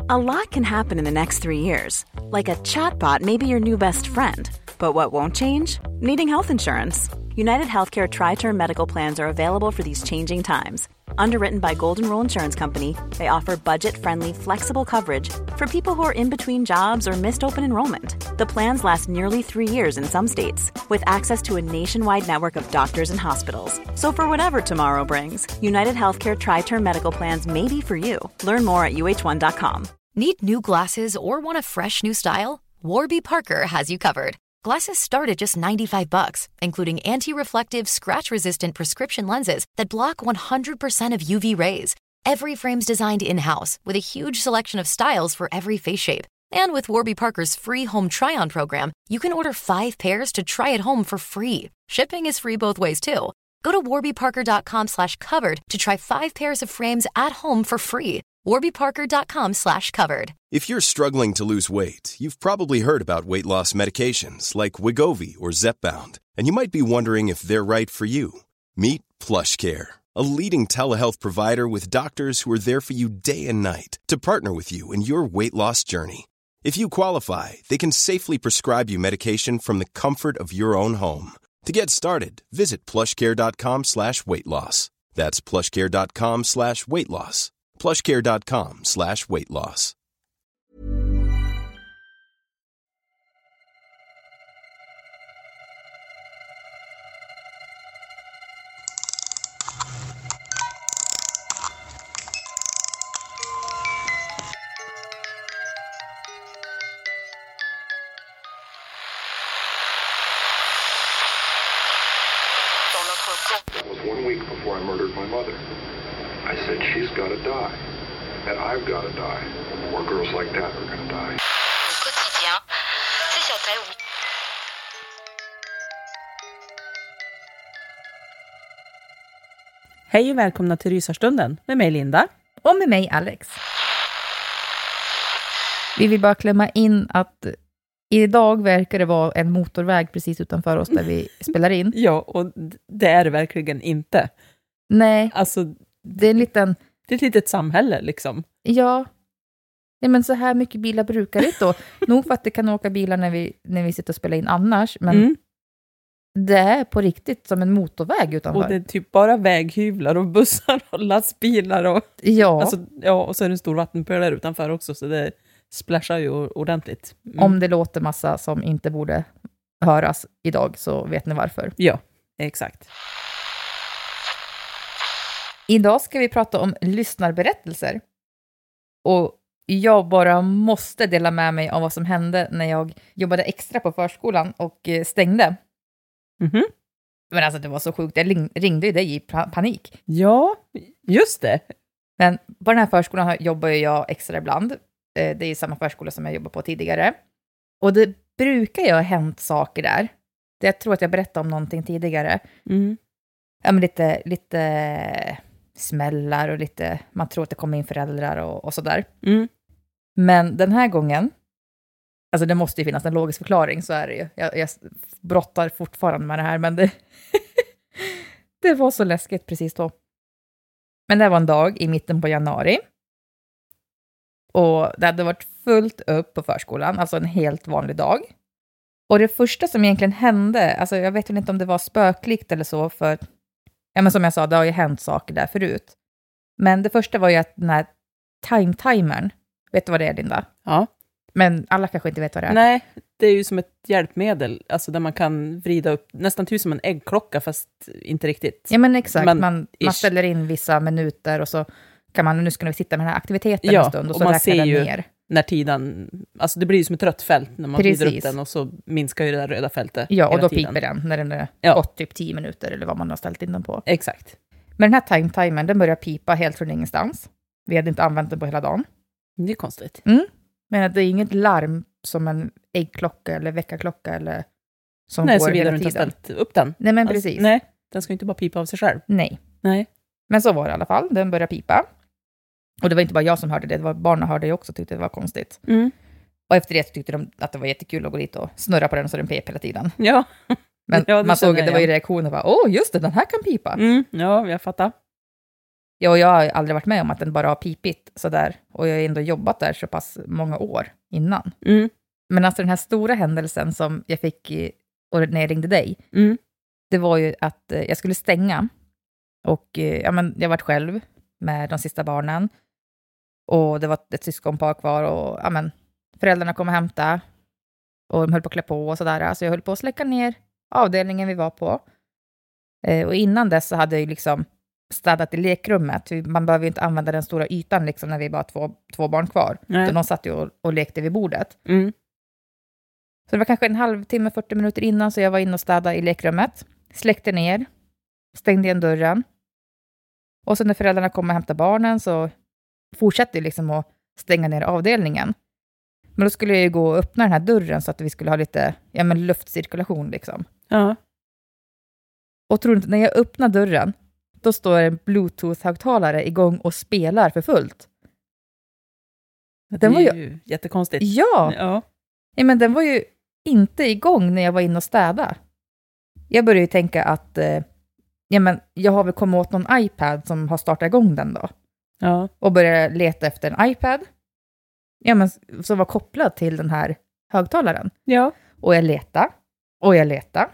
A lot can happen in the next 3 years. Like a chatbot may be your new best friend. But what won't change? Needing health insurance. United Healthcare Tri-Term Medical Plans are available for these changing times. Underwritten by Golden Rule Insurance Company, they offer budget-friendly, flexible coverage for people who are in between jobs or missed open enrollment. The plans last nearly 3 years in some states, with access to a nationwide network of doctors and hospitals. So for whatever tomorrow brings, United Healthcare Tri-Term Medical Plans may be for you. Learn more at uh1.com. Need new glasses or want a fresh new style? Warby Parker has you covered. Glasses start at just $95, including anti-reflective, scratch-resistant prescription lenses that block 100% of UV rays. Every frame's designed in-house with a huge selection of styles for every face shape. And with Warby Parker's free home try-on program, you can order 5 pairs to try at home for free. Shipping is free both ways, too. Go to warbyparker.com/covered to try 5 pairs of frames at home for free. warbyparker.com/covered. If you're struggling to lose weight, you've probably heard about weight loss medications like Wegovy or Zepbound, and you might be wondering if they're right for you. Meet PlushCare, a leading telehealth provider with doctors who are there for you day and night to partner with you in your weight loss journey. If you qualify, they can safely prescribe you medication from the comfort of your own home. To get started, visit plushcare.com/weightloss. That's plushcare.com/weightloss. plushcare.com/weightloss. That was 1 week before I murdered my mother. I said, she's got to die. And I've got to die. More girls like that are going to die. Au quotidien, c'est sur Terre. Hej och välkomna till Rysarstunden med mig Linda. Och med mig Alex. Vi vill bara klämma in att idag verkar det vara en motorväg precis utanför oss där vi spelar in. Ja, och det är det verkligen inte. Nej, Alltså, det är en liten... det är ett litet samhälle liksom. Ja. Nej, men så här mycket bilar brukar det då. Nog för att det kan åka bilar när vi sitter och spelar in annars, men det är på riktigt som en motorväg utanför. Och det är typ bara väghyvlar och bussar och lastbilar och... Ja. Alltså, ja, och så är det en stor vattenpöl där utanför också, så det splashar ju ordentligt. Om det låter massa som inte borde höras idag så vet ni varför. Ja, exakt. Idag ska vi prata om lyssnarberättelser. Och jag bara måste dela med mig av vad som hände när jag jobbade extra på förskolan och stängde. Mhm. Men alltså det var så sjukt. Jag ringde ju dig i panik. Ja, just det. Men på den här förskolan jobbar jag extra ibland. Det är samma förskola som jag jobbar på tidigare. Och det brukar ju ha hänt saker där. Jag tror att jag berättade om någonting tidigare. Ja, men lite smällar och lite... Man tror att det kommer in föräldrar och sådär. Men den här gången... Alltså det måste ju finnas en logisk förklaring, så är det ju. Jag brottar fortfarande med det här, men det... det var så läskigt precis då. Men det var en dag i mitten på januari. Och det hade varit fullt upp på förskolan, alltså en helt vanlig dag. Och det första som egentligen hände, alltså jag vet inte om det var spöklikt eller så, för ja, men som jag sa, det har ju hänt saker där förut. Men det första var ju att den här timern, vet du vad det är, Linda? Ja. Men alla kanske inte vet vad det är. Nej, det är ju som ett hjälpmedel, alltså där man kan vrida upp nästan typ som en äggklocka, fast inte riktigt. Ja, men exakt, Men man ställer in vissa minuter och så kan man, nu ska vi sitta med den här aktiviteten en stund och så man räknar ser den ju ner. När tiden, alltså det blir ju som ett rött fält när man vrider upp Precis. den, och så minskar ju det där röda fältet. Ja, och hela då tiden. piper den när den är gått typ 10 minuter eller vad man har ställt in den på. Exakt. Men den här timern, den börjar pipa helt från ingenstans. Vi hade inte använt den på hela dagen. Det är konstigt. Men det är inget larm som en äggklocka eller väckarklocka eller som Nej, går så vidare hela du inte tiden. har ställt upp den. Nej, men Alltså, precis. Nej, den ska inte bara pipa av sig själv. Nej. Nej. Men så var det i alla fall. Den började pipa. Och det var inte bara jag som hörde det. Det var barnen hörde det också, tyckte det var konstigt. Och efter det tyckte de att det var jättekul att gå dit och snurra på den så den pep hela tiden. Ja. Men Ja, man såg att det var ju igen. reaktioner. Åh, just det, den här kan pipa. Ja, jag fattar. Ja, jag har aldrig varit med om att den bara har pipit sådär. Och jag har ändå jobbat där så pass många år innan. Mm. Men alltså den här stora händelsen som jag fick när jag ringde dig. Mm. Det var ju att jag skulle stänga. Och jag var själv med de sista barnen. Och det var ett syskonpar kvar. Och föräldrarna kom och hämta. Och de höll på att klä på och sådär. Så jag höll på att släcka ner avdelningen vi var på. Och innan dess så hade jag ju liksom städat i lekrummet. Man behöver ju inte använda den stora ytan liksom när vi bara två barn kvar. Utan de satt ju och lekte vid bordet. Mm. Så det var kanske en halvtimme, 40 minuter innan så jag var inne och städade i lekrummet. Släckte ner. Stängde igen dörren. Och sen när föräldrarna kom och hämtade barnen så fortsatte jag liksom att stänga ner avdelningen. Men då skulle jag ju gå och öppna den här dörren så att vi skulle ha lite luftcirkulation liksom. Ja. Och tror inte, när jag öppnar dörren då står en Bluetooth-högtalare igång och spelar för fullt. Det är ju jättekonstigt. Ja, men den var ju inte igång när jag var inne och städade. Jag började ju tänka att jag har väl kommit åt någon iPad som har startat igång den då. Ja. Och började leta efter en iPad. Som var kopplad till den här högtalaren. Ja. Och jag letade.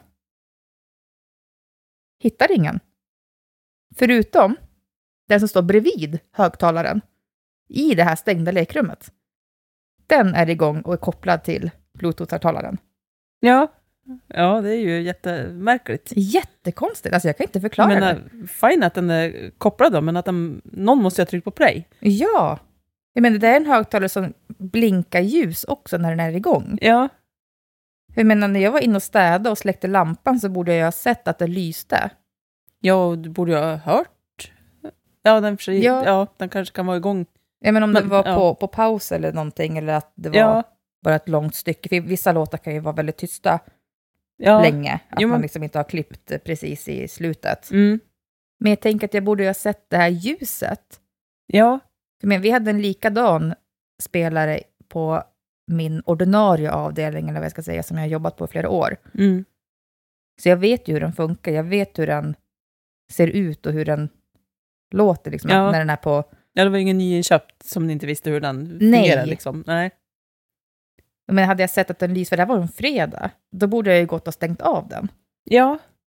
Hittar ingen. Förutom den som står bredvid högtalaren. I det här stängda lekrummet. Den är igång och är kopplad till Bluetooth-högtalaren. Ja, det är ju jättemärkligt. Jättekonstigt, alltså jag kan inte förklara det. Fine att den är kopplad då, men att någon måste ha tryckt på play. Ja, det är en högtalare som blinkar ljus också när den är igång. Ja. När jag var inne och städade och släckte lampan så borde jag ha sett att det lyste. Ja, du borde ju ha hört. Ja, den kanske kan vara igång. Om det var på paus eller någonting, eller att det var bara ett långt stycke. För vissa låtar kan ju vara väldigt tysta länge. Att man liksom inte har klippt precis i slutet. Mm. Men jag tänker att jag borde ha sett det här ljuset. Ja. Vi hade en likadan spelare på min ordinarie avdelning, eller vad jag ska säga, som jag har jobbat på i flera år. Mm. Så jag vet ju hur den funkar. Jag vet hur den ser ut och hur den låter liksom, när den är på... Ja, det var ingen nyinköpt som ni inte visste hur den fungerar. Liksom. Nej. Men hade jag sett att den lyser, för det här var en fredag, då borde jag ju gått och stängt av den. Ja.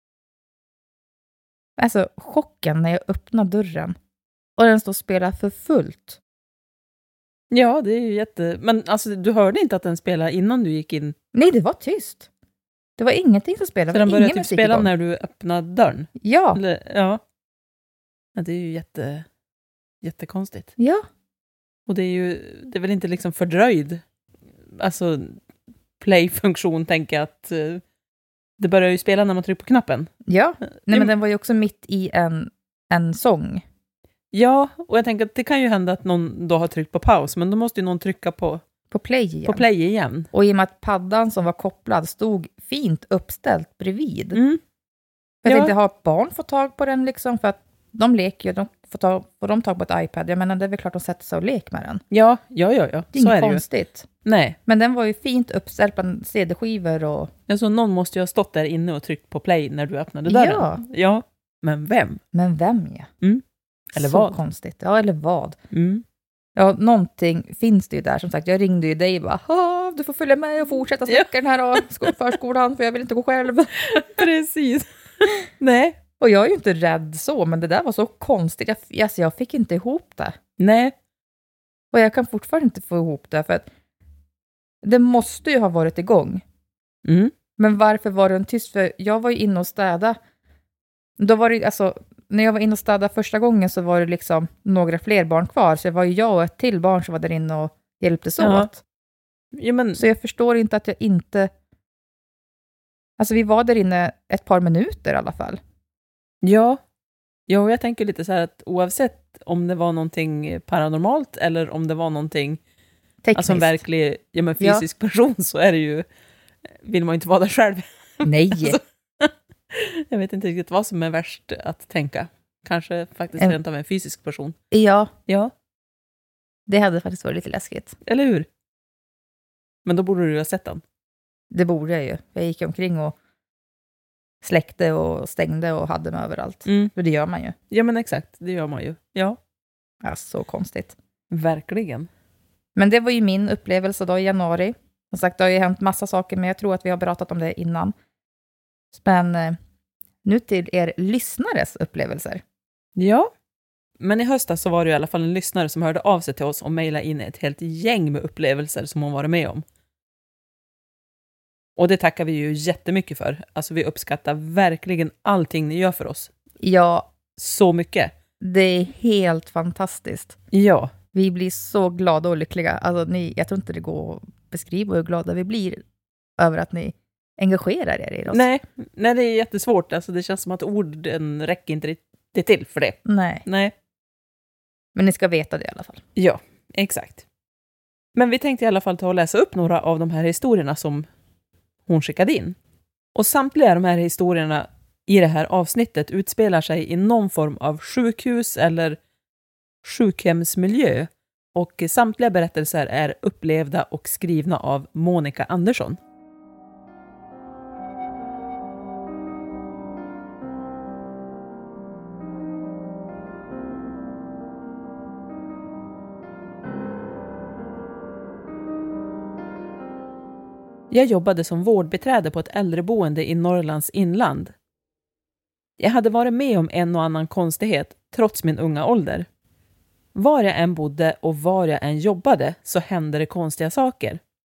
Alltså, chocken när jag öppnar dörren och den står och spelar för fullt. Ja, det är ju Men alltså, du hörde inte att den spelade innan du gick in? Nej, det var tyst. Det var ingenting som spelade. Så den började typ spela när du öppnade dörren? Ja. Ja, det är ju jättekonstigt. Ja. Och det är väl inte liksom fördröjd, alltså play-funktion, tänker jag, att det börjar ju spela när man trycker på knappen. Ja, men den var ju också mitt i en sång. Ja, och jag tänker att det kan ju hända att någon då har tryckt på paus, men då måste ju någon trycka på play igen. Och i och med att paddan som var kopplad stod fint uppställt bredvid. Mm. Jag tänkte, har barn fått tag på den liksom, för att de leker ju, får de tag på ett iPad. Jag menar, det är väl klart de sätter sig och leker med den. Ja. Det är inget konstigt. Nej. Men den var ju fint uppställd på CD-skivor och... Alltså någon måste ju ha stått där inne och tryckt på play när du öppnade dörren. Ja. Men vem? Ja. Mm. Eller så vad? Konstigt. Ja, eller vad? Mm. Ja, någonting finns det ju där. Som sagt, jag ringde ju dig och bara, du får följa med och fortsätta släcka den här förskolan, för jag vill inte gå själv. Precis. Nej. Och jag är ju inte rädd så, men det där var så konstigt. Jag fick inte ihop det. Nej. Och jag kan fortfarande inte få ihop det, för att det måste ju ha varit igång. Mm. Men varför var den tyst? För jag var ju inne och städa. Då var det, alltså, när jag var inne och städa första gången så var det liksom några fler barn kvar. Så det var ju jag och ett till barn som var där inne och hjälptes åt. Ja, men... Så jag förstår inte att jag inte... Alltså vi var där inne ett par minuter i alla fall. Ja, jag tänker lite så här att oavsett om det var någonting paranormalt eller om det var någonting tekniskt, alltså en verklig fysisk person, så är det ju, vill man ju inte vara där själv. Nej. Alltså, jag vet inte riktigt vad som är värst att tänka. Kanske faktiskt rent av en fysisk person. Ja. Det hade faktiskt varit lite läskigt. Eller hur? Men då borde du ju ha sett den. Det borde jag ju. Jag gick omkring och släckte och stängde och hade med överallt. För det gör man ju. Ja, men exakt. Det gör man ju. Ja. Ja, så konstigt. Verkligen. Men det var ju min upplevelse då i januari. Som sagt, det har ju hänt massa saker, men jag tror att vi har pratat om det innan. Men nu till er lyssnares upplevelser. Ja, men i höstas så var det i alla fall en lyssnare som hörde av sig till oss och mejlade in ett helt gäng med upplevelser som hon varit med om. Och det tackar vi ju jättemycket för. Alltså vi uppskattar verkligen allting ni gör för oss. Ja. Så mycket. Det är helt fantastiskt. Ja. Vi blir så glada och lyckliga. Alltså jag tror inte det går att beskriva hur glada vi blir över att ni engagerar er i oss. Nej, det är jättesvårt. Alltså det känns som att orden räcker inte riktigt till för det. Nej. Men ni ska veta det i alla fall. Ja, exakt. Men vi tänkte i alla fall ta och läsa upp några av de här historierna som hon skickade in. Och samtliga de här historierna i det här avsnittet utspelar sig i någon form av sjukhus eller sjukhemsmiljö. Och samtliga berättelser är upplevda och skrivna av Monica Andersson. Jag jobbade som vårdbiträde på ett äldreboende i Norrlands inland. Jag hade varit med om en och annan konstighet trots min unga ålder. Var jag än bodde och var jag än jobbade så hände det konstiga saker.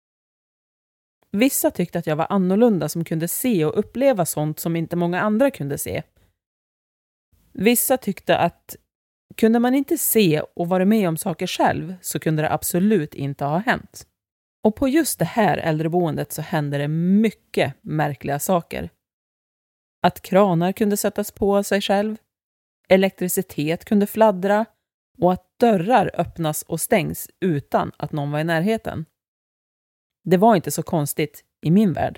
Vissa tyckte att jag var annorlunda som kunde se och uppleva sånt som inte många andra kunde se. Vissa tyckte att kunde man inte se och vara med om saker själv så kunde det absolut inte ha hänt. Och på just det här äldreboendet så hände det mycket märkliga saker. Att kranar kunde sättas på sig själv, elektricitet kunde fladdra och att dörrar öppnas och stängs utan att någon var i närheten. Det var inte så konstigt i min värld.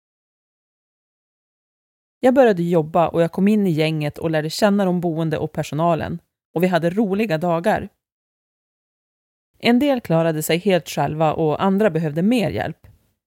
Jag började jobba och jag kom in i gänget och lärde känna de boende och personalen och vi hade roliga dagar. En del klarade sig helt själva och andra behövde mer hjälp.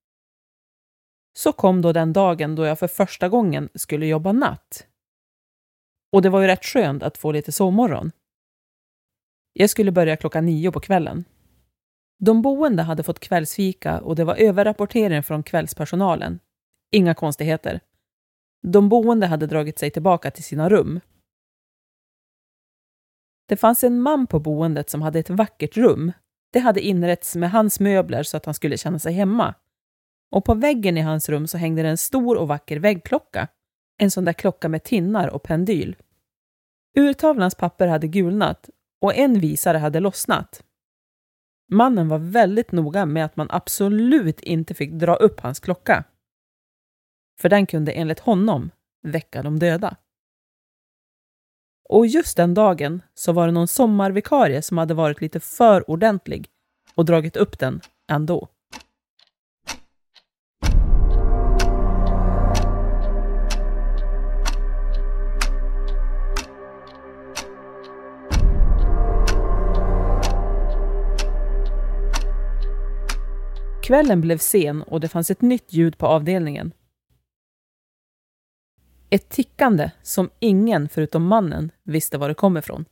Så kom då den dagen då jag för första gången skulle jobba natt. Och det var ju rätt skönt att få lite sovmorgon. Jag skulle börja 9:00 på kvällen. De boende hade fått kvällsfika och det var överrapportering från kvällspersonalen. Inga konstigheter. De boende hade dragit sig tillbaka till sina rum. Det fanns en man på boendet som hade ett vackert rum. Det hade inrätts med hans möbler så att han skulle känna sig hemma. Och på väggen i hans rum så hängde det en stor och vacker väggklocka. En sån där klocka med tinnar och pendyl. Urtavlans papper hade gulnat och en visare hade lossnat. Mannen var väldigt noga med att man absolut inte fick dra upp hans klocka. För den kunde enligt honom väcka de döda. Och just den dagen så var det någon sommarvikarie som hade varit lite för ordentlig och dragit upp den ändå. Kvällen blev sen och det fanns ett nytt ljud på avdelningen. Ett tickande som ingen förutom mannen visste var det kom ifrån.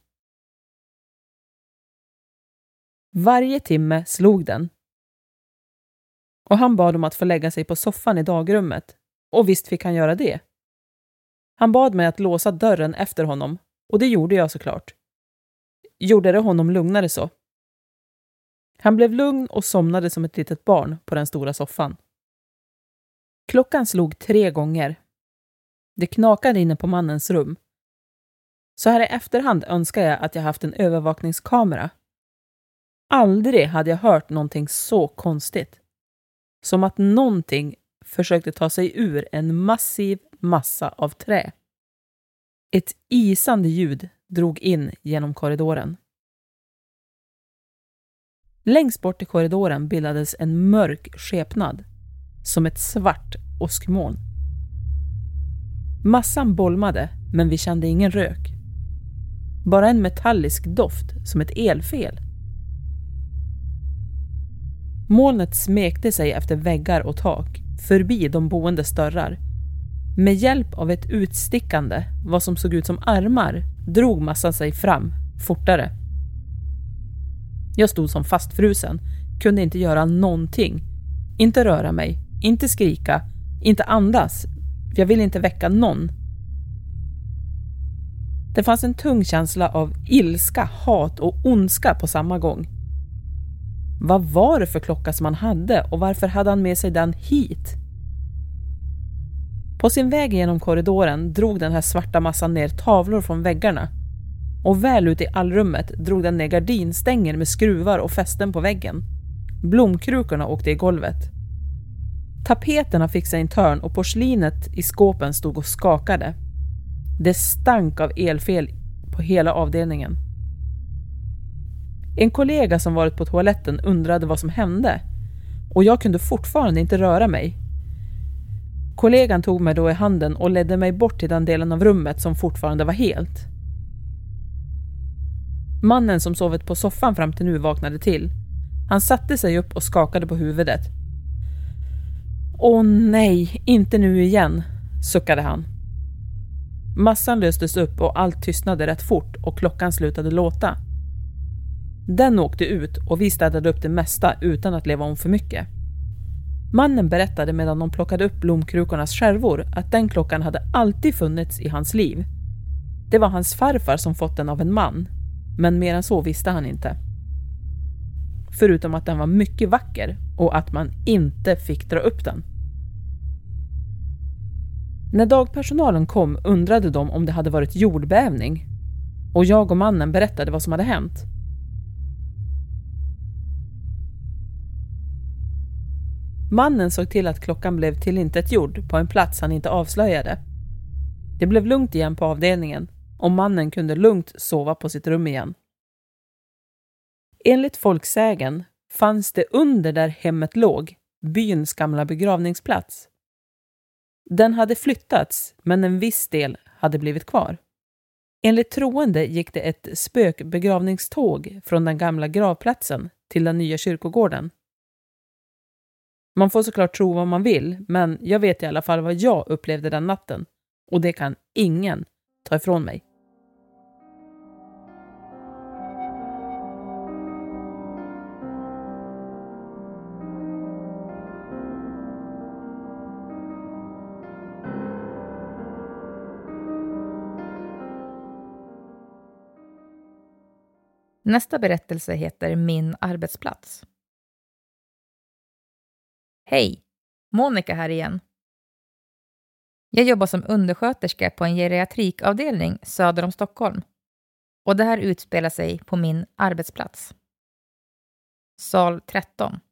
Varje timme slog den. Och han bad om att få lägga sig på soffan i dagrummet. Och visst fick han göra det. Han bad mig att låsa dörren efter honom. Och det gjorde jag såklart. Gjorde det honom lugnare så. Han blev lugn och somnade som ett litet barn på den stora soffan. Klockan slog 3 gånger. Det knakade inne på mannens rum. Så här i efterhand önskar jag att jag haft en övervakningskamera. Aldrig hade jag hört någonting så konstigt. Som att någonting försökte ta sig ur en massiv massa av trä. Ett isande ljud drog in genom korridoren. Längst bort i korridoren bildades en mörk skepnad. Som ett svart åskmoln. Massan bolmade, men vi kände ingen rök. Bara en metallisk doft som ett elfel. Molnet smekte sig efter väggar och tak, förbi de boendes dörrar. Med hjälp av ett utstickande, vad som såg ut som armar, drog massan sig fram, fortare. Jag stod som fastfrusen, kunde inte göra någonting. Inte röra mig, inte skrika, inte andas. Jag ville inte väcka någon. Det fanns en tung känsla av ilska, hat och ondska på samma gång. Vad var det för klocka som han hade och varför hade han med sig den hit? På sin väg genom korridoren drog den här svarta massan ner tavlor från väggarna. Och väl ut i allrummet drog den ner gardinstänger med skruvar och fästen på väggen. Blomkrukorna åkte i golvet. Tapeterna fick sig en törn och porslinet i skåpen stod och skakade. Det stank av elfel på hela avdelningen. En kollega som varit på toaletten undrade vad som hände och jag kunde fortfarande inte röra mig. Kollegan tog mig då i handen och ledde mig bort till den delen av rummet som fortfarande var helt. Mannen som sovit på soffan fram till nu vaknade till. Han satte sig upp och skakade på huvudet. Åh nej, inte nu igen, suckade han. Massan löstes upp och allt tystnade rätt fort och klockan slutade låta. Den åkte ut och vi städade upp det mesta utan att leva om för mycket. Mannen berättade medan de plockade upp blomkrukornas skärvor att den klockan hade alltid funnits i hans liv. Det var hans farfar som fått den av en man, men mer än så visste han inte. Förutom att den var mycket vacker och att man inte fick dra upp den. När dagpersonalen kom undrade de om det hade varit jordbävning och jag och mannen berättade vad som hade hänt. Mannen såg till att klockan blev tillintetgjord på en plats han inte avslöjade. Det blev lugnt igen på avdelningen och mannen kunde lugnt sova på sitt rum igen. Enligt folksägen fanns det under där hemmet låg byns gamla begravningsplats. Den hade flyttats, men en viss del hade blivit kvar. Enligt troende gick det ett spökbegravningståg från den gamla gravplatsen till den nya kyrkogården. Man får såklart tro vad man vill, men jag vet i alla fall vad jag upplevde den natten. Och det kan ingen ta ifrån mig. Nästa berättelse heter Min arbetsplats. Hej, Monica här igen. Jag jobbar som undersköterska på en geriatrikavdelning söder om Stockholm. Och det här utspelar sig på min arbetsplats. Sal 13.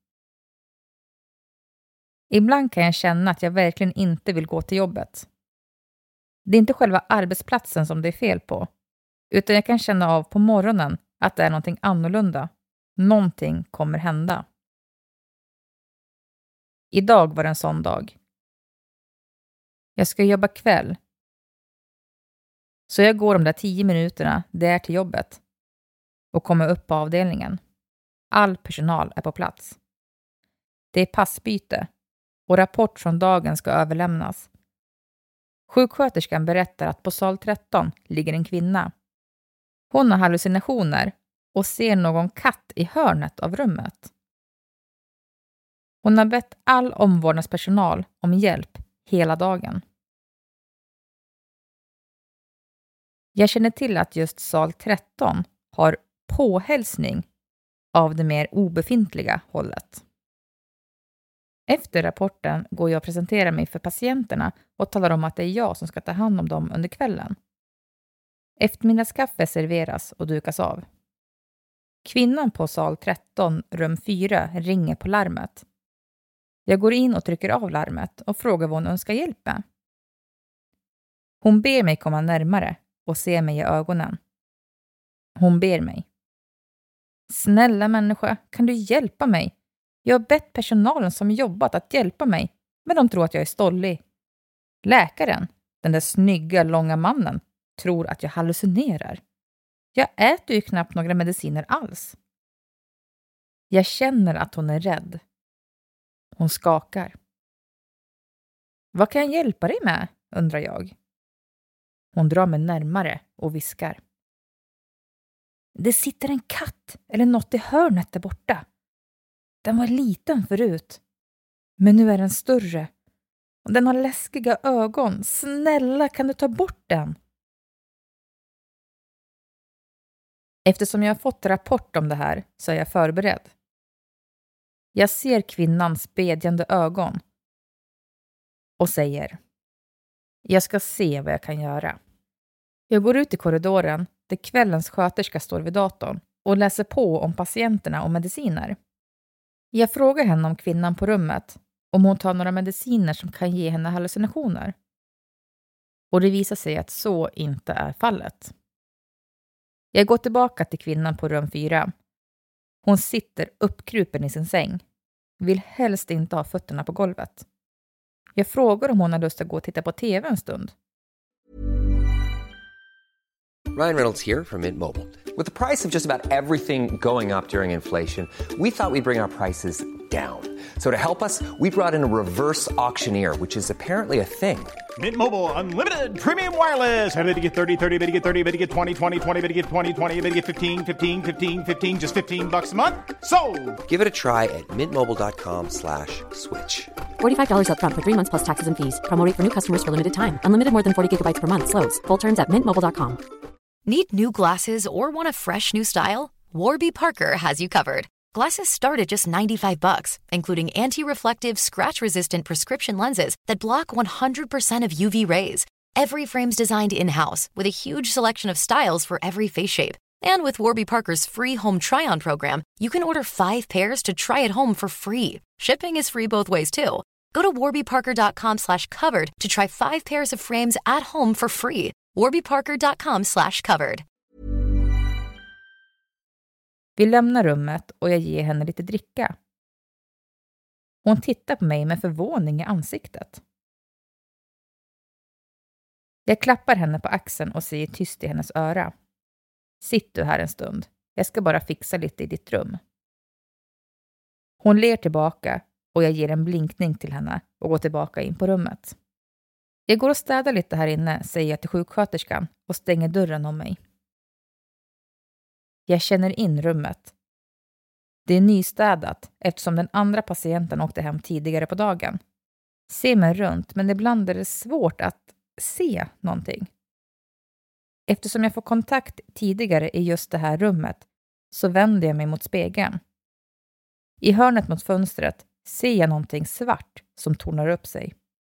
Ibland kan jag känna att jag verkligen inte vill gå till jobbet. Det är inte själva arbetsplatsen som det är fel på, utan jag kan känna av på morgonen att det är någonting annorlunda. Någonting kommer hända. Idag var en sån dag. Jag ska jobba kväll. Så jag går de där 10 minuterna det är till jobbet och kommer upp på avdelningen. All personal är på plats. Det är passbyte och rapport från dagen ska överlämnas. Sjuksköterskan berättar att på sal 13 ligger en kvinna. Hon har hallucinationer och ser någon katt i hörnet av rummet. Hon har bett all omvårdnadspersonal om hjälp hela dagen. Jag känner till att just sal 13 har påhälsning av det mer obefintliga hållet. Efter rapporten går jag och presenterar mig för patienterna och talar om att det är jag som ska ta hand om dem under kvällen. Eftermiddagskaffe serveras och dukas av. Kvinnan på sal 13, rum 4, ringer på larmet. Jag går in och trycker av larmet och frågar vad hon önskar hjälp med. Hon ber mig komma närmare och se mig i ögonen. Hon ber mig. Snälla människa, kan du hjälpa mig? Jag har bett personalen som jobbat att hjälpa mig, men de tror att jag är stollig. Läkaren, den där snygga långa mannen, tror att jag hallucinerar. Jag äter ju knappt några mediciner alls. Jag känner att hon är rädd. Hon skakar. Vad kan jag hjälpa dig med? undrar jag. Hon drar mig närmare och viskar. Det sitter en katt eller något i hörnet där borta. Den var liten förut. Men nu är den större. Och den har läskiga ögon. Snälla, kan du ta bort den? Eftersom jag har fått rapport om det här så är jag förberedd. Jag ser kvinnans bedjande ögon och säger: jag ska se vad jag kan göra. Jag går ut i korridoren där kvällens sköterska står vid datorn och läser på om patienterna och mediciner. Jag frågar henne om kvinnan på rummet om hon tar några mediciner som kan ge henne hallucinationer. Och det visar sig att så inte är fallet. Jag går tillbaka till kvinnan på rum 4. Hon sitter uppkrupen i sin säng. Vill helst inte ha fötterna på golvet. Jag frågar om hon har lust att gå och titta på tv en stund. Ryan Reynolds here from Mint Mobile. With the price of just about everything going up during inflation, we thought we'd bring our prices down. So to help us, we brought in a reverse auctioneer, which is apparently a thing. Mint Mobile Unlimited Premium Wireless. How to get 30, 30, bit to get 30, bit to get 20, 20, 20, bit to get 20, 20, bit to get 15, 15, 15, 15, just $15 a month? Sold! Give it a try at mintmobile.com/switch. $45 up front for 3 months plus taxes and fees. Promo rate for new customers for limited time. Unlimited more than 40 gigabytes per month. Slows full terms at mintmobile.com. Need new glasses or want a fresh new style? Warby Parker has you covered. Glasses start at just $95, including anti-reflective, scratch-resistant prescription lenses that block 100% of UV rays. Every frame's designed in-house with a huge selection of styles for every face shape. And with Warby Parker's free home try-on program, you can order 5 pairs to try at home for free. Shipping is free both ways, too. Go to warbyparker.com/covered to try 5 pairs of frames at home for free. warbyparker.com/covered. Vi lämnar rummet och jag ger henne lite dricka. Hon tittar på mig med förvåning i ansiktet. Jag klappar henne på axeln och säger tyst i hennes öra. Sitt du här en stund. Jag ska bara fixa lite i ditt rum. Hon ler tillbaka och jag ger en blinkning till henne och går tillbaka in på rummet. Jag går och städar lite här inne, säger jag till sjuksköterskan och stänger dörren om mig. Jag känner in rummet. Det är nystädat eftersom den andra patienten åkte hem tidigare på dagen. Ser mig runt, men ibland är det svårt att se någonting. Eftersom jag får kontakt tidigare i just det här rummet så vänder jag mig mot spegeln. I hörnet mot fönstret ser jag någonting svart som tornar upp sig.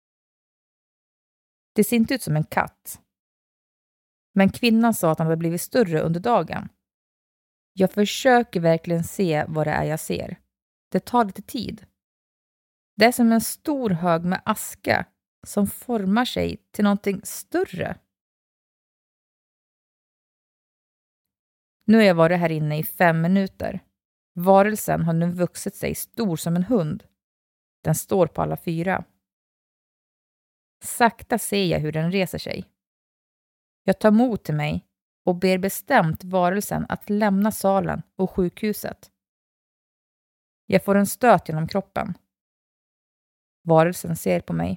Det ser inte ut som en katt. Men kvinnan sa att han hade blivit större under dagen. Jag försöker verkligen se vad det är jag ser. Det tar lite tid. Det är som en stor hög med aska som formar sig till någonting större. Nu har jag varit här inne i 5 minuter. Varelsen har nu vuxit sig stor som en hund. Den står på alla 4. Sakta ser jag hur den reser sig. Jag tar mod till mig och ber bestämt varelsen att lämna salen och sjukhuset. Jag får en stöt genom kroppen. Varelsen ser på mig.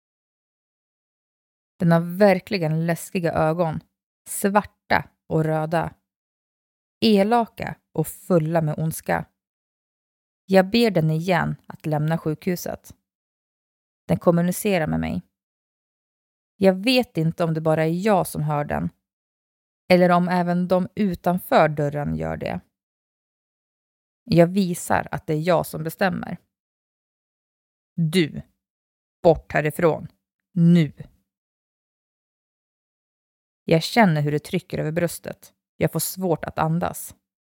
Den har verkligen läskiga ögon, svarta och röda. Elaka och fulla med ondska. Jag ber den igen att lämna sjukhuset. Den kommunicerar med mig. Jag vet inte om det bara är jag som hör den. Eller om även de utanför dörren gör det. Jag visar att det är jag som bestämmer. Du, bort härifrån, nu. Jag känner hur det trycker över bröstet. Jag får svårt att andas.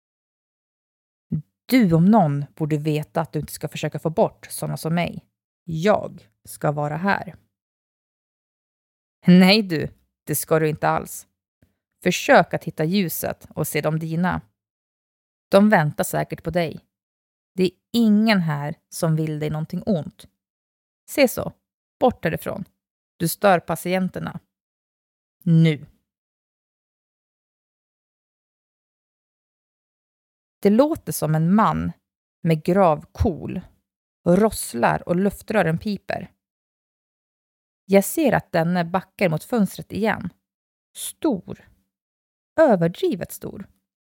Du om någon borde veta att du inte ska försöka få bort sådana som mig. Jag ska vara här. Nej du, det ska du inte alls. Försök att hitta ljuset och se dem dina. De väntar säkert på dig. Det är ingen här som vill dig någonting ont. Se så, bort därifrån. Du stör patienterna. Nu. Det låter som en man med grav kol och rosslar och luftrören piper. Jag ser att denne backar mot fönstret igen. Stor. Överdrivet stor.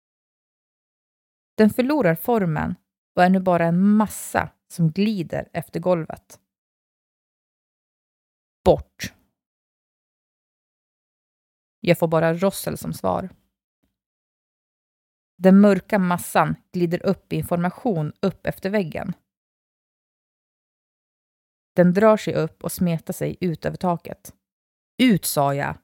Den förlorar formen och är nu bara en massa som glider efter golvet. Bort. Jag får bara rossel som svar. Den mörka massan glider upp i en formation upp efter väggen. Den drar sig upp och smetar sig ut över taket. Ut, sa jag.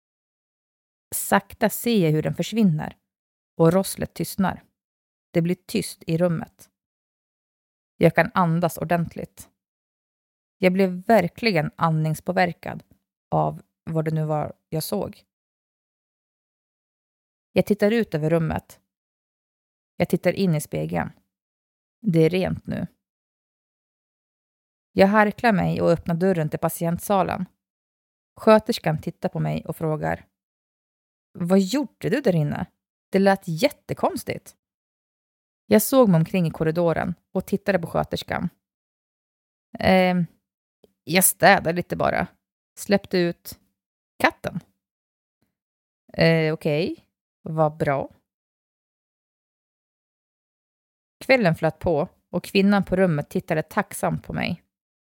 Sakta ser jag hur den försvinner och rosslet tystnar. Det blir tyst i rummet. Jag kan andas ordentligt. Jag blev verkligen andningspåverkad av vad det nu var jag såg. Jag tittar ut över rummet. Jag tittar in i spegeln. Det är rent nu. Jag harklar mig och öppnar dörren till patientsalen. Sköterskan tittar på mig och frågar: Vad gjorde du där inne? Det lät jättekonstigt. Jag såg mig omkring i korridoren och tittade på sköterskan. Jag städade lite bara. Släppte ut katten. Okej. Vad bra. Kvällen flöt på och kvinnan på rummet tittade tacksamt på mig.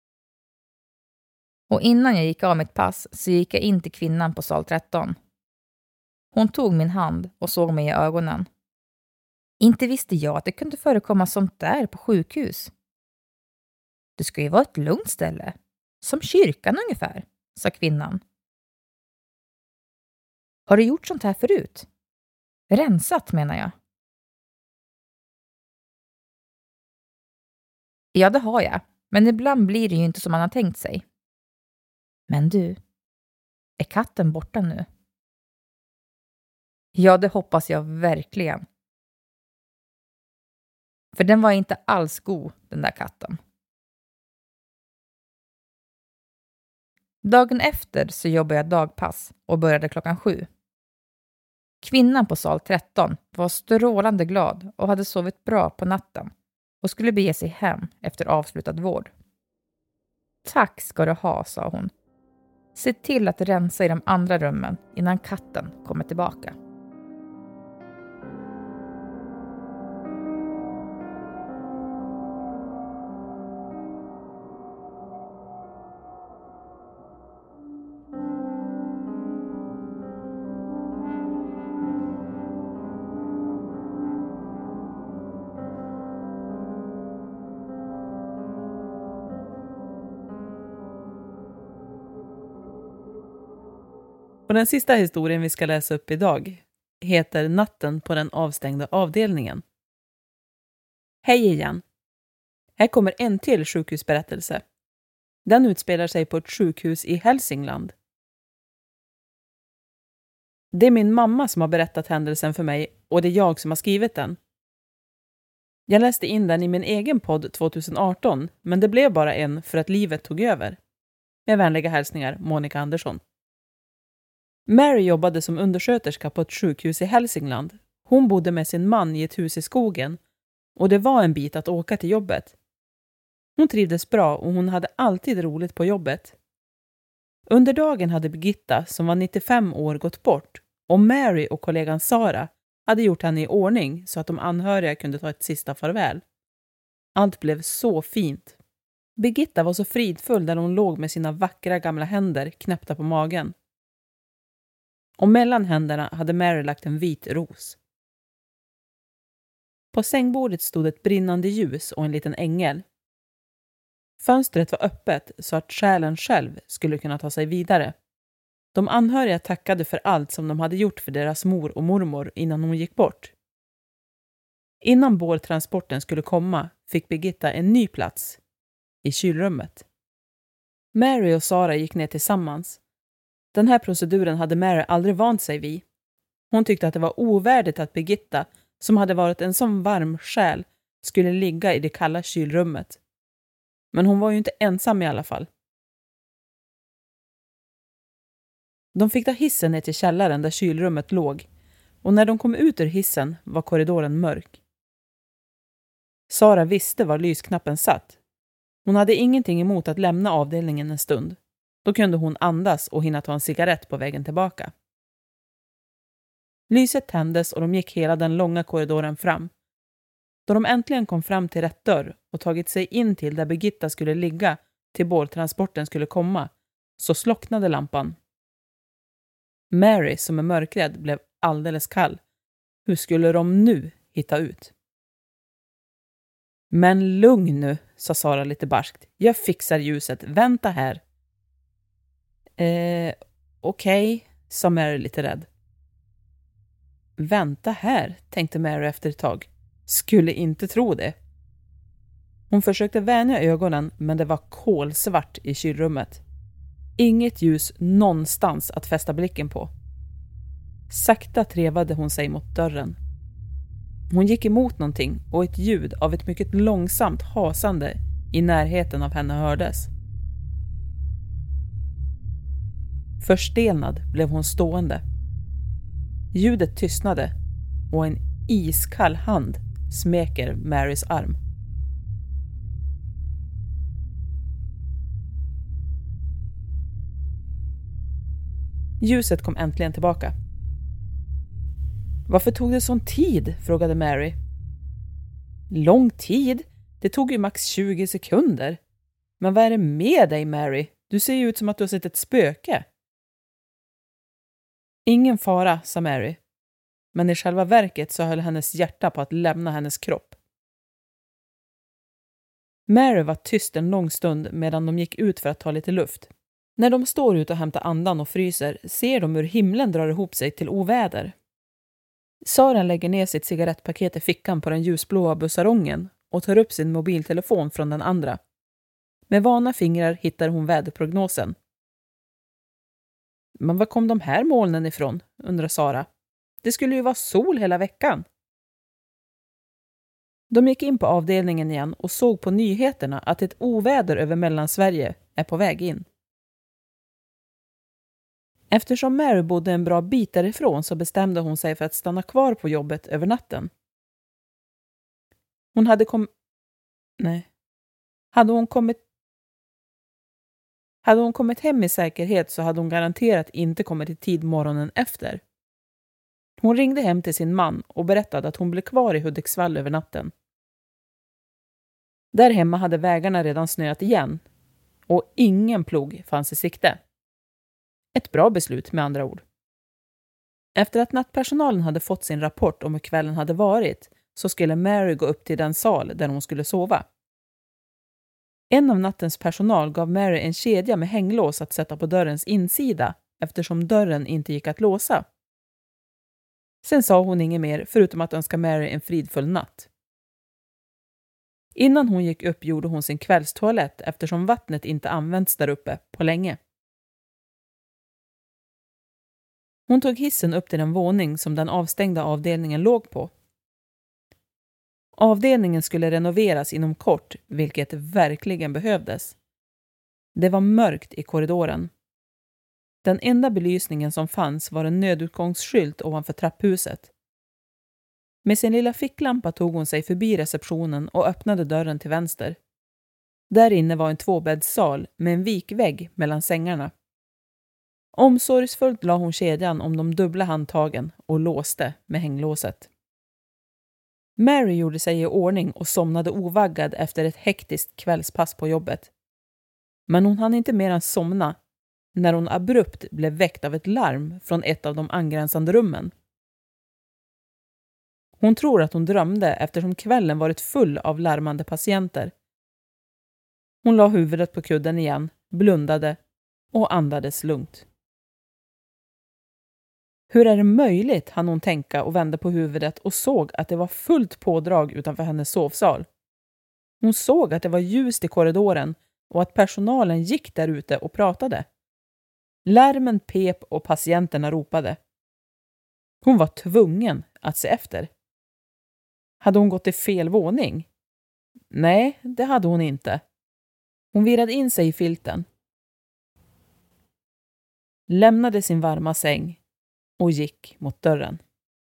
Och innan jag gick av mitt pass så gick jag in till kvinnan på sal 13. Hon tog min hand och såg mig i ögonen. Inte visste jag att det kunde förekomma sånt där på sjukhus. Det ska ju vara ett lugnt ställe. Som kyrkan ungefär, sa kvinnan. Har du gjort sånt här förut? Rensat, menar jag. Ja, det har jag. Men ibland blir det ju inte som man har tänkt sig. Men du, är katten borta nu? Ja, det hoppas jag verkligen. För den var inte alls god, den där katten. Dagen efter så jobbade jag dagpass och började 7:00. Kvinnan på sal 13 var strålande glad och hade sovit bra på natten och skulle bege sig hem efter avslutad vård. Tack ska du ha, sa hon. Se till att rensa i de andra rummen innan katten kommer tillbaka. Och den sista historien vi ska läsa upp idag heter Natten på den avstängda avdelningen. Hej igen! Här kommer en till sjukhusberättelse. Den utspelar sig på ett sjukhus i Hälsingland. Det är min mamma som har berättat händelsen för mig och det är jag som har skrivit den. Jag läste in den i min egen podd 2018, men det blev bara en för att livet tog över. Med vänliga hälsningar, Monica Andersson. Mary jobbade som undersköterska på ett sjukhus i Hälsingland. Hon bodde med sin man i ett hus i skogen och det var en bit att åka till jobbet. Hon trivdes bra och hon hade alltid roligt på jobbet. Under dagen hade Birgitta, som var 95 år, gått bort och Mary och kollegan Sara hade gjort henne i ordning så att de anhöriga kunde ta ett sista farväl. Allt blev så fint. Birgitta var så fridfull där hon låg med sina vackra gamla händer knäppta på magen. Och mellan händerna hade Mary lagt en vit ros. På sängbordet stod ett brinnande ljus och en liten ängel. Fönstret var öppet så att själen själv skulle kunna ta sig vidare. De anhöriga tackade för allt som de hade gjort för deras mor och mormor innan hon gick bort. Innan bårtransporten skulle komma fick Birgitta en ny plats i kylrummet. Mary och Sara gick ner tillsammans. Den här proceduren hade Mary aldrig vant sig vid. Hon tyckte att det var ovärdigt att Birgitta, som hade varit en sån varm själ, skulle ligga i det kalla kylrummet. Men hon var ju inte ensam i alla fall. De fick ta hissen ner till källaren där kylrummet låg, och när de kom ut ur hissen var korridoren mörk. Sara visste var lysknappen satt. Hon hade ingenting emot att lämna avdelningen en stund. Då kunde hon andas och hinna ta en cigarett på vägen tillbaka. Lyset tändes och de gick hela den långa korridoren fram. Då de äntligen kom fram till rätt dörr och tagit sig in till där Birgitta skulle ligga till bårtransporten skulle komma, så slocknade lampan. Mary, som är mörkrädd, blev alldeles kall. Hur skulle de nu hitta ut? Men lugn nu, sa Sara lite barskt. Jag fixar ljuset, vänta här. Okej, sa Mary lite rädd. Vänta här, tänkte Mary efter ett tag. Skulle inte tro det. Hon försökte vänja ögonen, men det var kolsvart i kylrummet. Inget ljus någonstans att fästa blicken på. Sakta trevade hon sig mot dörren. Hon gick emot någonting och ett ljud av ett mycket långsamt hasande i närheten av henne hördes. Förstelnad blev hon stående. Ljudet tystnade och en iskall hand smeker Marys arm. Ljuset kom äntligen tillbaka. Varför tog det sån tid? Frågade Mary. Lång tid? Det tog ju max 20 sekunder. Men vad är det med dig, Mary? Du ser ju ut som att du har sett ett spöke. Ingen fara, sa Mary. Men i själva verket så höll hennes hjärta på att lämna hennes kropp. Mary var tyst en lång stund medan de gick ut för att ta lite luft. När de står ut och hämtar andan och fryser ser de hur himlen drar ihop sig till oväder. Sara lägger ner sitt cigarettpaket i fickan på den ljusblåa bussarongen och tar upp sin mobiltelefon från den andra. Med vana fingrar hittar hon väderprognosen. Men var kom de här molnen ifrån? Undrar Sara. Det skulle ju vara sol hela veckan. De gick in på avdelningen igen och såg på nyheterna att ett oväder över Mellansverige är på väg in. Eftersom Mary bodde en bra bit därifrån så bestämde hon sig för att stanna kvar på jobbet över natten. Hade hon kommit hem i säkerhet så hade hon garanterat inte kommit i tid morgonen efter. Hon ringde hem till sin man och berättade att hon blev kvar i Hudiksvall över natten. Där hemma hade vägarna redan snöat igen och ingen plog fanns i sikte. Ett bra beslut med andra ord. Efter att nattpersonalen hade fått sin rapport om hur kvällen hade varit så skulle Mary gå upp till den sal där hon skulle sova. En av nattens personal gav Mary en kedja med hänglås att sätta på dörrens insida eftersom dörren inte gick att låsa. Sen sa hon inget mer förutom att önska Mary en fridfull natt. Innan hon gick upp gjorde hon sin kvällstoalett eftersom vattnet inte använts där uppe på länge. Hon tog hissen upp till den våning som den avstängda avdelningen låg på. Avdelningen skulle renoveras inom kort, vilket verkligen behövdes. Det var mörkt i korridoren. Den enda belysningen som fanns var en nödutgångsskylt ovanför trapphuset. Med sin lilla ficklampa tog hon sig förbi receptionen och öppnade dörren till vänster. Där inne var en tvåbäddssal med en vikvägg mellan sängarna. Omsorgsfullt la hon kedjan om de dubbla handtagen och låste med hänglåset. Mary gjorde sig i ordning och somnade ovaggad efter ett hektiskt kvällspass på jobbet. Men hon hann inte mer än somna när hon abrupt blev väckt av ett larm från ett av de angränsande rummen. Hon tror att hon drömde eftersom kvällen varit full av larmande patienter. Hon la huvudet på kudden igen, blundade och andades lugnt. Hur är det möjligt, hann hon tänka och vände på huvudet och såg att det var fullt pådrag utanför hennes sovsal. Hon såg att det var ljust i korridoren och att personalen gick där ute och pratade. Larmen pep och patienterna ropade. Hon var tvungen att se efter. Hade hon gått i fel våning? Nej, det hade hon inte. Hon virade in sig i filten. Lämnade sin varma säng och gick mot dörren.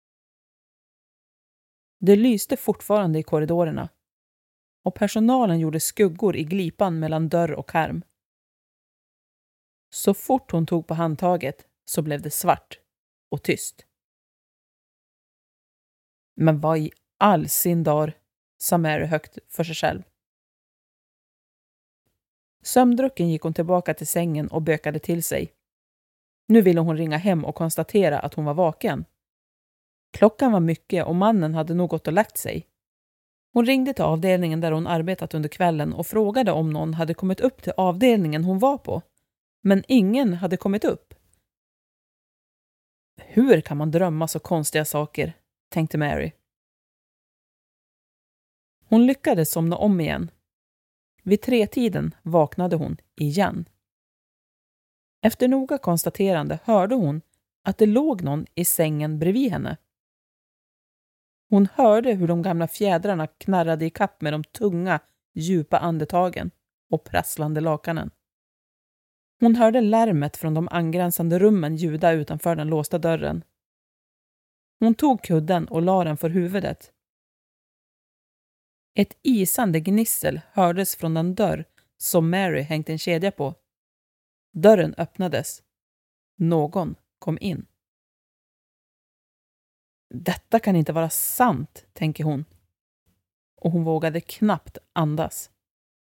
Det lyste fortfarande i korridorerna och personalen gjorde skuggor i glipan mellan dörr och karm. Så fort hon tog på handtaget så blev det svart och tyst. Men vad i all sin dar, sa Mary högt för sig själv. Sömndrucken gick hon tillbaka till sängen och bökade till sig. Nu ville hon ringa hem och konstatera att hon var vaken. Klockan var mycket och mannen hade nog gått och lagt sig. Hon ringde till avdelningen där hon arbetat under kvällen och frågade om någon hade kommit upp till avdelningen hon var på. Men ingen hade kommit upp. Hur kan man drömma så konstiga saker, tänkte Mary. Hon lyckades somna om igen. Vid 3-tiden vaknade hon igen. Efter noga konstaterande hörde hon att det låg någon i sängen bredvid henne. Hon hörde hur de gamla fjädrarna knarrade i kapp med de tunga, djupa andetagen och prasslande lakanen. Hon hörde lärmet från de angränsande rummen ljuda utanför den låsta dörren. Hon tog kudden och la den för huvudet. Ett isande gnissel hördes från den dörr som Mary hängt en kedja på. Dörren öppnades. Någon kom in. Detta kan inte vara sant, tänker hon. Och hon vågade knappt andas.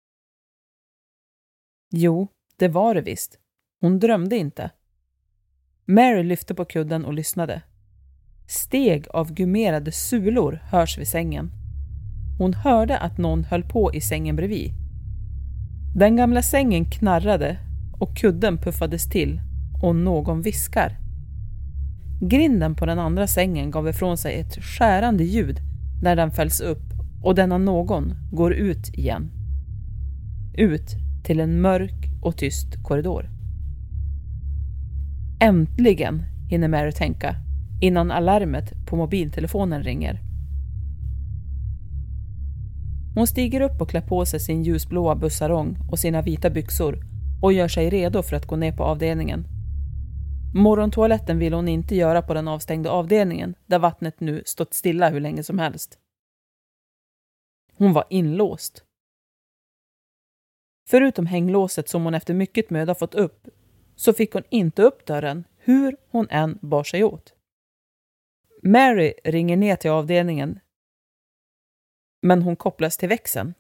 Jo, det var det visst. Hon drömde inte. Mary lyfte på kudden och lyssnade. Steg av gummerade sulor hörs vid sängen. Hon hörde att någon höll på i sängen bredvid. Den gamla sängen knarrade och kudden puffades till och någon viskar. Grinden på den andra sängen gav ifrån sig ett skärande ljud när den fälls upp och denna någon går ut igen. Ut till en mörk och tyst korridor. Äntligen, hinner Mary tänka, innan alarmet på mobiltelefonen ringer. Hon stiger upp och klär på sig sin ljusblåa bussarong och sina vita byxor och gör sig redo för att gå ner på avdelningen. Morgontoaletten vill hon inte göra på den avstängda avdelningen där vattnet nu stått stilla hur länge som helst. Hon var inlåst. Förutom hänglåset som hon efter mycket möda fått upp så fick hon inte upp dörren hur hon än bar sig åt. Mary ringer ner till avdelningen men hon kopplas till växeln.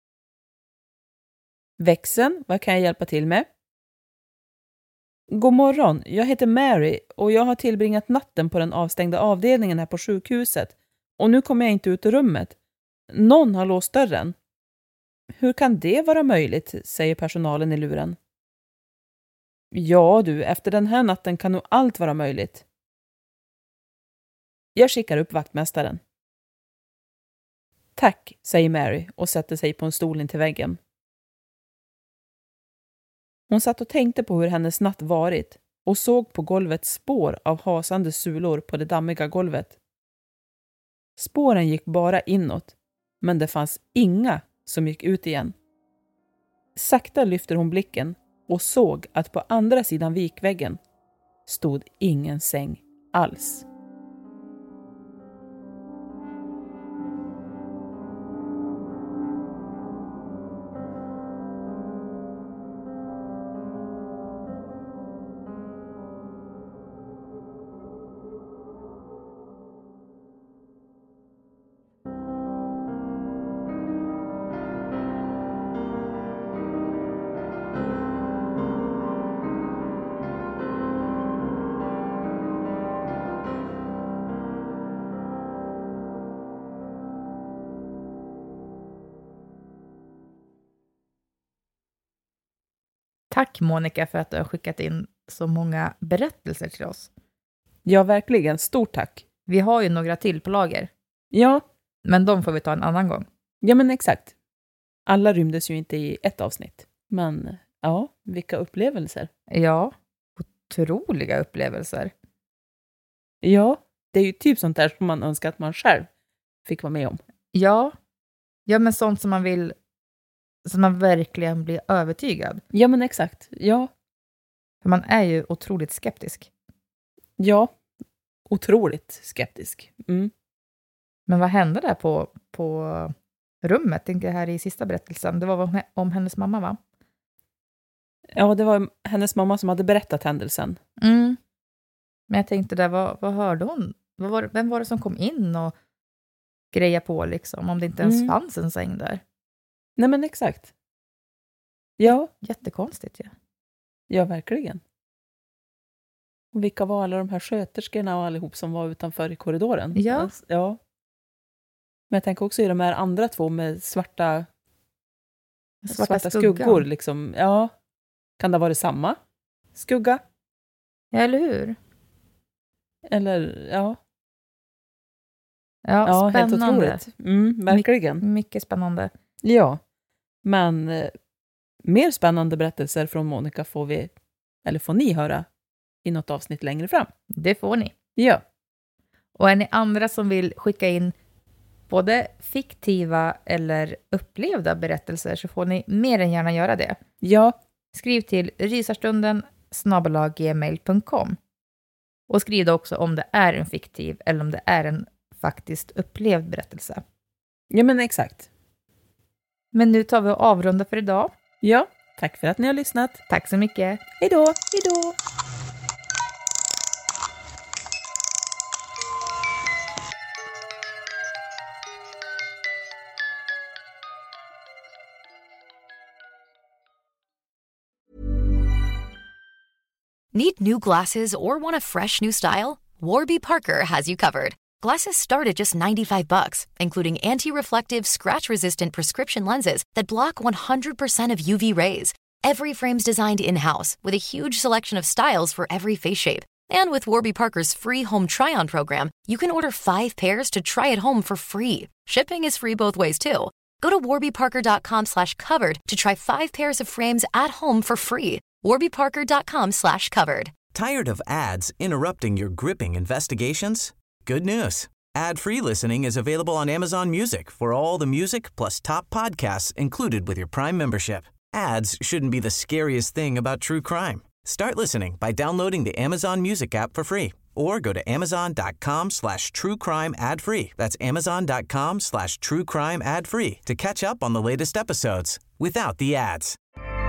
Växeln, vad kan jag hjälpa till med? God morgon, jag heter Mary och jag har tillbringat natten på den avstängda avdelningen här på sjukhuset och nu kommer jag inte ut ur rummet. Någon har låst dörren. Hur kan det vara möjligt, säger personalen i luren. Ja du, efter den här natten kan nog allt vara möjligt. Jag skickar upp vaktmästaren. Tack, säger Mary och sätter sig på en stol in till väggen. Hon satt och tänkte på hur hennes natt varit och såg på golvet spår av hasande sulor på det dammiga golvet. Spåren gick bara inåt, men det fanns inga som gick ut igen. Sakta lyfter hon blicken och såg att på andra sidan vikväggen stod ingen säng alls. Tack Monica för att du har skickat in så många berättelser till oss. Ja, verkligen. Stort tack. Vi har ju några till på lager. Ja. Men de får vi ta en annan gång. Ja, men exakt. Alla rymdes ju inte i ett avsnitt. Men ja, vilka upplevelser. Ja, otroliga upplevelser. Ja, det är ju typ sånt där som man önskar att man själv fick vara med om. Ja, men sånt som man vill, som man verkligen blir övertygad. Ja, men exakt. Ja. För man är ju otroligt skeptisk. Ja, otroligt skeptisk. Mm. Men vad hände där på rummet? Tänkte jag här i sista berättelsen. Det var om hennes mamma, va? Ja, det var hennes mamma som hade berättat händelsen. Mm. Men jag tänkte där, vad hörde hon? Vem var det som kom in och greja på liksom? Om det inte ens fanns en säng där. Nej, men exakt. Ja. Jättekonstigt, ja. Ja, verkligen. Och vilka var alla de här sköterskorna och allihop som var utanför i korridoren? Ja. Ja. Men jag tänker också i de här andra två med svarta skuggor. Liksom. Ja. Kan det vara samma skugga? Ja, eller hur? Eller, ja. Ja, helt spännande. otroligt. Verkligen. Mycket spännande. Ja. Men mer spännande berättelser från Monica får ni höra i något avsnitt längre fram. Det får ni. Ja. Och är ni andra som vill skicka in både fiktiva eller upplevda berättelser så får ni mer än gärna göra det. Ja. Skriv till rysarstunden@gmail.com. Och skriv då också om det är en fiktiv eller om det är en faktiskt upplevd berättelse. Ja, men exakt. Men nu tar vi och avrunda för idag. Ja, tack för att ni har lyssnat. Tack så mycket. Hej då! Hej då! Need new glasses or want a fresh new style? Warby Parker has you covered. Glasses start at just $95, including anti-reflective, scratch-resistant prescription lenses that block 100% of UV rays. Every frame's designed in-house with a huge selection of styles for every face shape. And with Warby Parker's free home try-on program, you can order 5 pairs to try at home for free. Shipping is free both ways, too. Go to warbyparker.com/covered to try 5 pairs of frames at home for free. warbyparker.com/covered. Tired of ads interrupting your gripping investigations? Good news. Ad-free listening is available on Amazon Music for all the music plus top podcasts included with your Prime membership. Ads shouldn't be the scariest thing about true crime. Start listening by downloading the Amazon Music app for free or go to amazon.com/truecrime ad-free. That's amazon.com/truecrime ad-free to catch up on the latest episodes without the ads.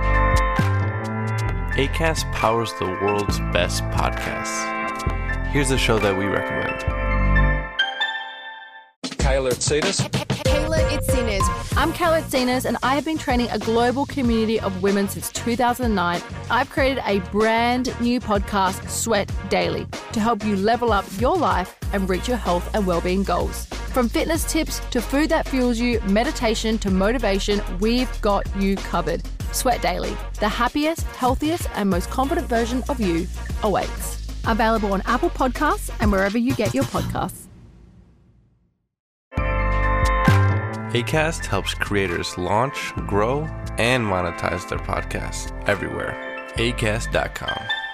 Acast powers the world's best podcasts. Here's a show that we recommend. Kayla Itsinas. Kayla Itsinas. I'm Kayla Itsinas and I have been training a global community of women since 2009. I've created a brand new podcast, Sweat Daily, to help you level up your life and reach your health and well-being goals. From fitness tips to food that fuels you, meditation to motivation, we've got you covered. Sweat Daily, the happiest, healthiest and most confident version of you awaits. Available on Apple Podcasts and wherever you get your podcasts. Acast helps creators launch, grow, and monetize their podcasts everywhere. Acast.com.